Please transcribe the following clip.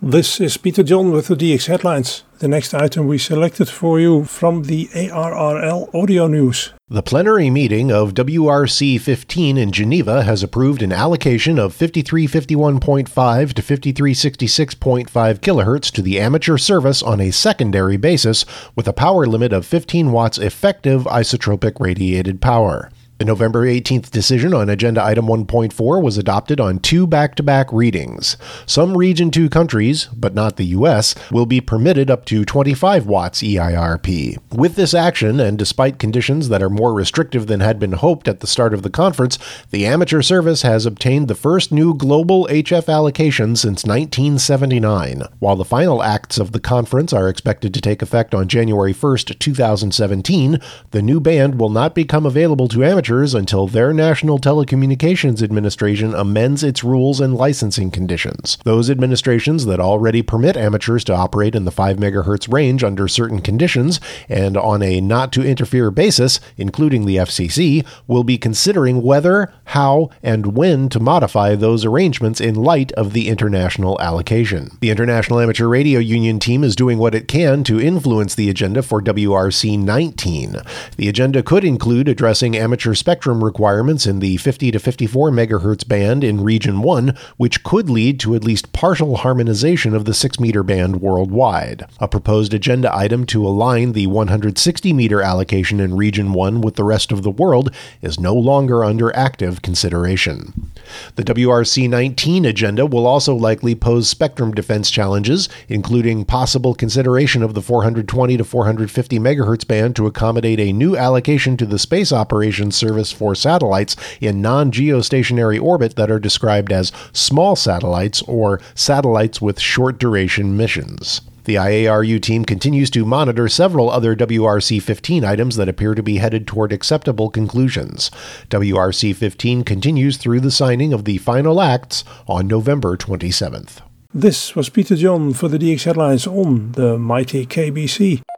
This is Peter John with the DX Headlines. The next item we selected for you from the ARRL Audio News. The plenary meeting of WRC 15 in Geneva has approved an allocation of 5351.5 to 5366.5 kHz to the amateur service on a secondary basis with a power limit of 15 watts effective isotropic radiated power. The November 18th decision on Agenda Item 1.4 was adopted on 2 back-to-back readings. Some Region 2 countries, but not the U.S., will be permitted up to 25 watts EIRP. With this action, and despite conditions that are more restrictive than had been hoped at the start of the conference, the amateur service has obtained the first new global HF allocation since 1979. While the final acts of the conference are expected to take effect on January 1st, 2017, the new band will not become available to amateurs until their National Telecommunications Administration amends its rules and licensing conditions. Those administrations that already permit amateurs to operate in the 5 MHz range under certain conditions and on a not-to-interfere basis, including the FCC, will be considering whether, how, and when to modify those arrangements in light of the international allocation. The International Amateur Radio Union team is doing what it can to influence the agenda for WRC 19. The agenda could include addressing amateur spectrum requirements in the 50 to 54 MHz band in Region 1, which could lead to at least partial harmonization of the 6-meter band worldwide. A proposed agenda item to align the 160-meter allocation in Region 1 with the rest of the world is no longer under active consideration. The WRC 19 agenda will also likely pose spectrum defense challenges, including possible consideration of the 420 to 450 MHz band to accommodate a new allocation to the Space Operations Service for satellites in non-geostationary orbit that are described as small satellites or satellites with short-duration missions. The IARU team continues to monitor several other WRC 15 items that appear to be headed toward acceptable conclusions. WRC 15 continues through the signing of the final acts on November 27th. This was Peter John for the DX Headlines on the mighty KBC.